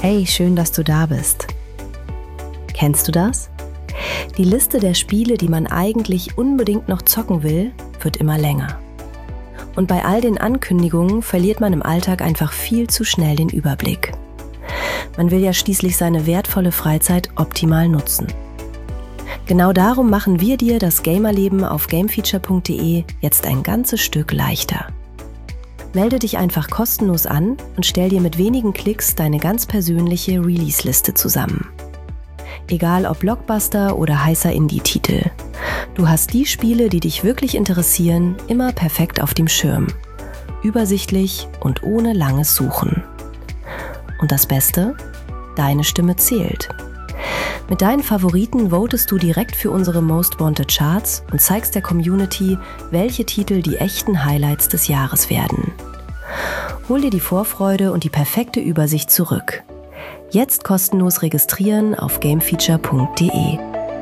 Hey, schön, dass du da bist. Kennst du das? Die Liste der Spiele, die man eigentlich unbedingt noch zocken will, wird immer länger. Und bei all den Ankündigungen verliert man im Alltag einfach viel zu schnell den Überblick. Man will ja schließlich seine wertvolle Freizeit optimal nutzen. Genau darum machen wir dir das Gamerleben auf gamefeature.de jetzt ein ganzes Stück leichter. Melde dich einfach kostenlos an und stell dir mit wenigen Klicks deine ganz persönliche Release-Liste zusammen. Egal ob Blockbuster oder heißer Indie-Titel. Du hast die Spiele, die dich wirklich interessieren, immer perfekt auf dem Schirm. Übersichtlich und ohne langes Suchen. Und das Beste? Deine Stimme zählt. Mit deinen Favoriten votest du direkt für unsere Most Wanted Charts und zeigst der Community, welche Titel die echten Highlights des Jahres werden. Hol dir die Vorfreude und die perfekte Übersicht zurück. Jetzt kostenlos registrieren auf gamefeature.de.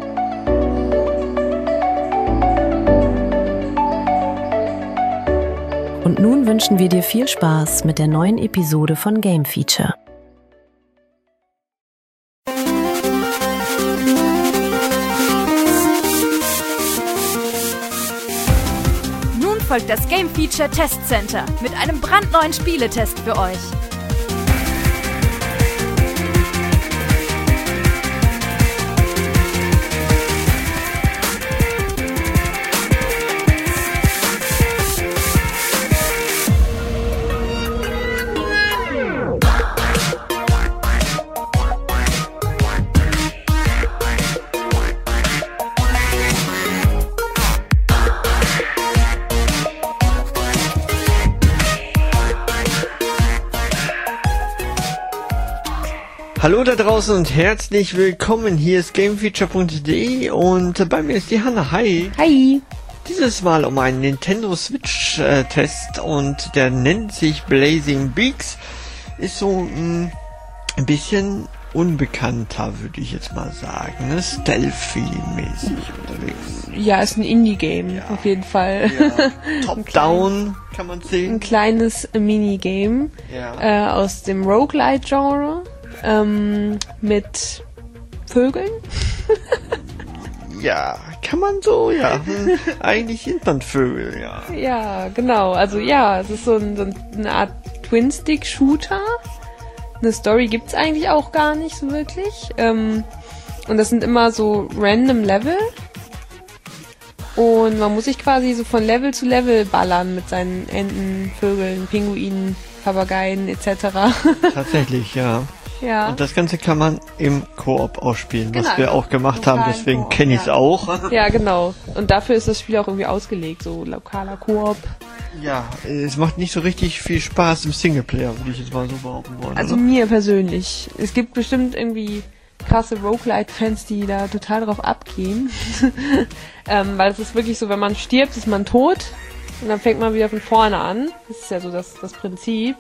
Und nun wünschen wir dir viel Spaß mit der neuen Episode von Game Feature. Folgt das Game Feature Test Center mit einem brandneuen Spieletest für euch. Hallo da draußen und herzlich willkommen. Hier ist gamefeature.de und bei mir ist die Hanna. Hi. Hi. Dieses Mal um einen Nintendo Switch Test und der nennt sich Blazing Beaks. Ist so ein bisschen unbekannter, würde ich jetzt mal sagen. Ne? Stealth-Feeling-mäßig unterwegs. Ja, ist ein Indie-Game, ja. Auf jeden Fall. Ja. Top-Down kann man sehen. Ein kleines Minigame aus dem Roguelite-Genre. Mit Vögeln? Ja, kann man so, ja. Eigentlich sind man Vögel, ja. Ja, genau. Also ja, es ist so eine Art Twin-Stick-Shooter. Eine Story gibt's eigentlich auch gar nicht so wirklich. Und das sind immer so random Level. Und man muss sich quasi so von Level zu Level ballern mit seinen Enten, Vögeln, Pinguinen, Papageien etc. Tatsächlich, ja. Ja. Und das Ganze kann man im Koop ausspielen, genau, was wir auch gemacht haben, deswegen kenne ich es auch. Ja, genau. Und dafür ist das Spiel auch irgendwie ausgelegt, so lokaler Koop. Ja, es macht nicht so richtig viel Spaß im Singleplayer, würde ich jetzt mal so behaupten wollen. Also oder? Mir persönlich. Es gibt bestimmt irgendwie krasse Roguelite-Fans, die da total drauf abgehen. Weil es ist wirklich so, wenn man stirbt, ist man tot und dann fängt man wieder von vorne an. Das ist ja so das Prinzip.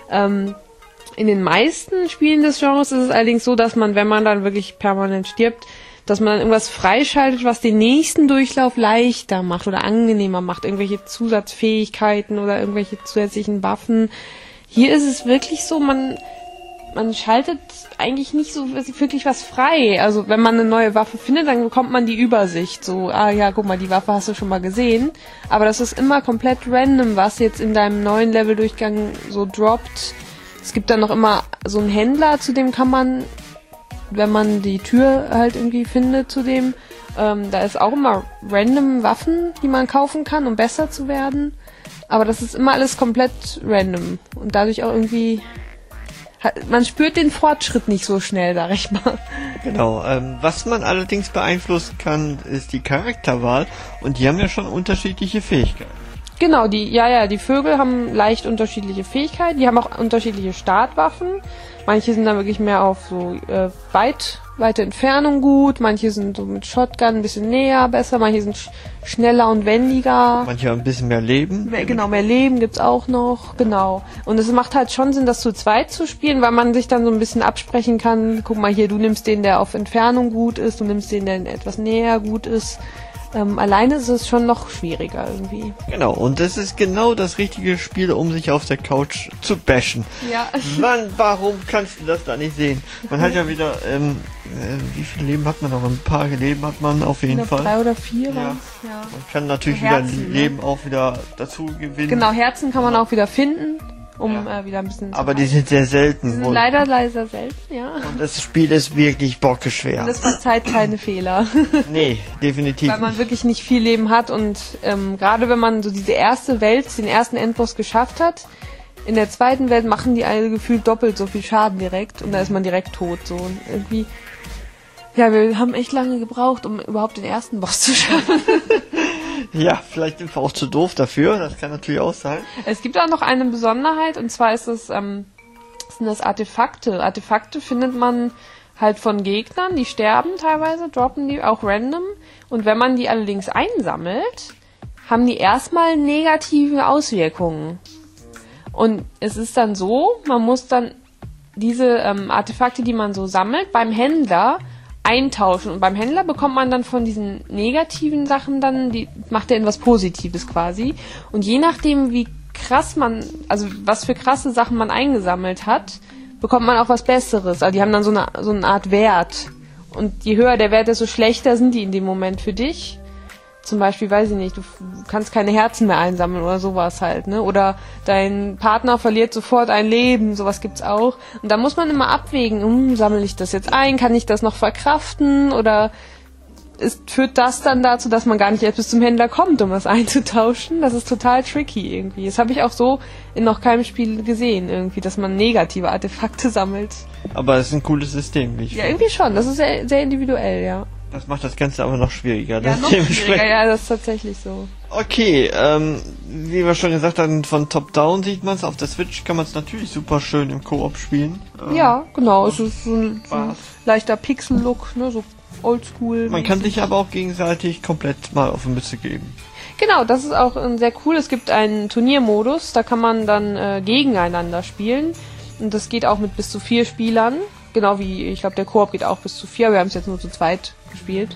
In den meisten Spielen des Genres ist es allerdings so, dass man, wenn man dann wirklich permanent stirbt, dass man dann irgendwas freischaltet, was den nächsten Durchlauf leichter macht oder angenehmer macht. Irgendwelche Zusatzfähigkeiten oder irgendwelche zusätzlichen Waffen. Hier ist es wirklich so, man schaltet eigentlich nicht so wirklich was frei. Also wenn man eine neue Waffe findet, dann bekommt man die Übersicht. So, ja, guck mal, die Waffe hast du schon mal gesehen. Aber das ist immer komplett random, was jetzt in deinem neuen Leveldurchgang so droppt. Es gibt dann noch immer so einen Händler, zu dem kann man, wenn man die Tür halt irgendwie findet zu dem, da ist auch immer random Waffen, die man kaufen kann, um besser zu werden. Aber das ist immer alles komplett random. Und dadurch auch irgendwie, man spürt den Fortschritt nicht so schnell, sag ich mal. Genau, was man allerdings beeinflussen kann, ist die Charakterwahl. Und die haben ja schon unterschiedliche Fähigkeiten. Genau, die Vögel haben leicht unterschiedliche Fähigkeiten, die haben auch unterschiedliche Startwaffen. Manche sind dann wirklich mehr auf so weite Entfernung gut, manche sind so mit Shotgun ein bisschen näher besser, manche sind schneller und wendiger. Manche haben ein bisschen mehr Leben. Mehr Leben gibt's auch noch, genau. Und es macht halt schon Sinn, das zu zweit zu spielen, weil man sich dann so ein bisschen absprechen kann, guck mal hier, du nimmst den, der auf Entfernung gut ist, du nimmst den, der etwas näher gut ist. Alleine ist es schon noch schwieriger irgendwie. Genau, und das ist genau das richtige Spiel, um sich auf der Couch zu bashen. Ja. Mann, warum kannst du das da nicht sehen? Man hat ja wieder, wie viele Leben hat man noch? Ein paar Leben hat man auf jeden Fall. 3 oder 4 Ja. war's, ja. Man kann natürlich Herzen, wieder Leben auch wieder dazu gewinnen. Genau, Herzen kann man auch wieder finden, um wieder ein bisschen Aber die sind sehr selten. die sind und leider selten, ja. das Spiel ist wirklich bockeschwer. Und es verzeiht keine Fehler. Nee, definitiv. Weil man wirklich nicht viel Leben hat und gerade wenn man so diese erste Welt, den ersten Endboss geschafft hat, in der zweiten Welt machen die alle gefühlt doppelt so viel Schaden direkt und da ist man direkt tot. So und irgendwie, ja, wir haben echt lange gebraucht, um überhaupt den ersten Boss zu schaffen. Ja, vielleicht sind wir auch zu doof dafür, das kann natürlich auch sein. Es gibt auch noch eine Besonderheit und zwar ist es, sind das Artefakte. Artefakte findet man halt von Gegnern, die sterben teilweise, droppen die auch random. Und wenn man die allerdings einsammelt, haben die erstmal negative Auswirkungen. Und es ist dann so, man muss dann diese Artefakte, die man so sammelt, beim Händler eintauschen. Und beim Händler bekommt man dann von diesen negativen Sachen dann, macht er etwas Positives quasi. Und je nachdem, wie krass also was für krasse Sachen man eingesammelt hat, bekommt man auch was Besseres. Also die haben dann so eine Art Wert. Und je höher der Wert, desto schlechter sind die in dem Moment für dich. Zum Beispiel, weiß ich nicht, du kannst keine Herzen mehr einsammeln oder sowas halt, ne? Oder dein Partner verliert sofort ein Leben, sowas gibt's auch. Und da muss man immer abwägen, sammle ich das jetzt ein, kann ich das noch verkraften? Oder führt das dann dazu, dass man gar nicht erst bis zum Händler kommt, um was einzutauschen? Das ist total tricky irgendwie. Das habe ich auch so in noch keinem Spiel gesehen, irgendwie, dass man negative Artefakte sammelt. Aber es ist ein cooles System, wie ich Ja, finde. irgendwie schon. Das ist sehr, sehr individuell, ja. Das macht das Ganze aber noch schwieriger. Ja, noch schwieriger, ja, das ist tatsächlich so. Okay, wie wir schon gesagt haben, von Top-Down sieht man es. Auf der Switch kann man es natürlich super schön im Koop spielen. Ja, genau. Es ist so ein Spaß. leichter Pixel-Look, ne, so oldschool. Man kann sich aber auch gegenseitig komplett mal auf die Mütze geben. Genau, das ist auch sehr cool. Es gibt einen Turniermodus, da kann man dann gegeneinander spielen. Und das geht auch mit bis zu 4 Spielern. Genau wie, ich glaube, der Koop geht auch bis zu 4. Wir haben es jetzt nur zu zweit gespielt.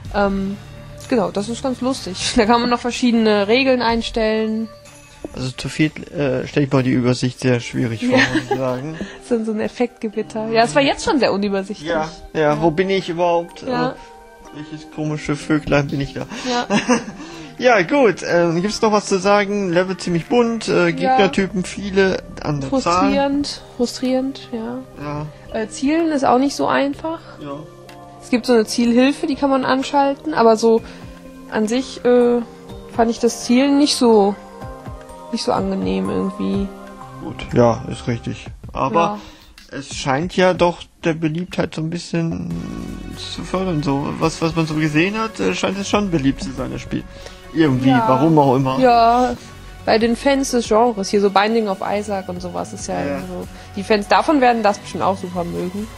Genau, das ist ganz lustig. Da kann man noch verschiedene Regeln einstellen. Also zu viel stelle ich mal die Übersicht sehr schwierig vor, muss ich sagen. Das ist so ein Effektgewitter. Ja, es war jetzt schon sehr unübersichtlich. Ja, wo bin ich überhaupt? Ja. Welches komische Vöglein bin ich da? Ja. Ja, gut. Gibt's noch was zu sagen? Level ziemlich bunt, Gegnertypen viele, an der Zahl. Frustrierend, ja. Ja. Zielen ist auch nicht so einfach. Ja. Es gibt so eine Zielhilfe, die kann man anschalten, aber so an sich fand ich das Zielen nicht so angenehm irgendwie. Gut, ja, ist richtig. Aber es scheint ja doch der Beliebtheit so ein bisschen zu fördern. So, was man so gesehen hat, scheint es schon beliebt zu sein, das Spiel. Irgendwie, warum auch immer. Ja, bei den Fans des Genres, hier so Binding of Isaac und sowas ist ja so. Die Fans davon werden das bestimmt auch super mögen.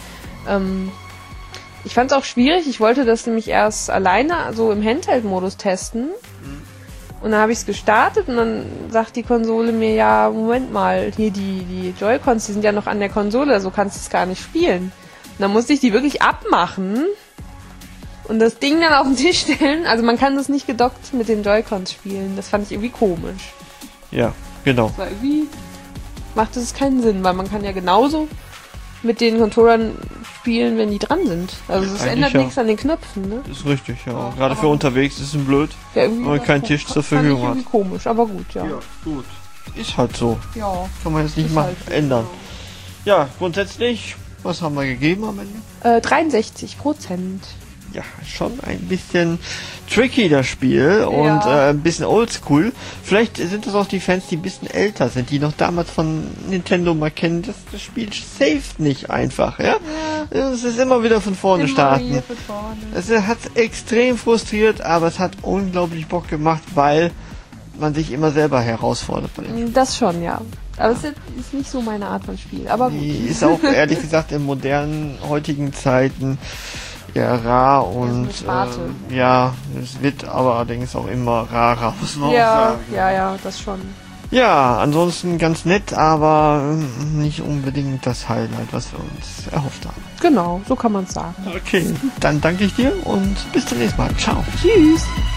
Ich fand es auch schwierig, ich wollte das nämlich erst alleine so im Handheld-Modus testen. Und dann habe ich es gestartet und dann sagt die Konsole mir, ja, Moment mal, hier die Joy-Cons, die sind ja noch an der Konsole, so kannst du es gar nicht spielen. Und dann musste ich die wirklich abmachen und das Ding dann auf den Tisch stellen. Also man kann das nicht gedockt mit den Joy-Cons spielen. Das fand ich irgendwie komisch. Ja, genau. Das war irgendwie, macht es keinen Sinn, weil man kann ja genauso mit den Controllern spielen, wenn die dran sind. Also es ändert nichts an den Knöpfen, ne? Das ist richtig, ja. Gerade für unterwegs ist es blöd, Ja, wenn man keinen Tisch zur Verfügung hat. Irgendwie komisch, aber gut, ja. Ja, gut. Ist halt so. Ja. Kann man jetzt nicht Ist mal halt so, ändern. Ja, grundsätzlich, was haben wir gegeben am Ende? 63%. Ja, schon ein bisschen tricky, das Spiel, und ein bisschen oldschool. Vielleicht sind das auch die Fans, die ein bisschen älter sind, die noch damals von Nintendo mal kennen. Das Spiel saved nicht einfach, ja? Es ist immer wieder von vorne starten. Es hat extrem frustriert, aber es hat unglaublich Bock gemacht, weil man sich immer selber herausfordert bei dem Spiel. Das schon, ja. Aber es ist nicht so meine Art von Spiel. Aber gut. Die ist auch, ehrlich gesagt, in modernen, heutigen Zeiten ja rar und ja, es wird aber allerdings auch immer rarer, muss man auch sagen. Ja, das schon. Ja, ansonsten ganz nett, aber nicht unbedingt das Highlight, was wir uns erhofft haben. Genau, so kann man es sagen. Okay, dann danke ich dir und bis zum nächsten Mal. Ciao. Tschüss.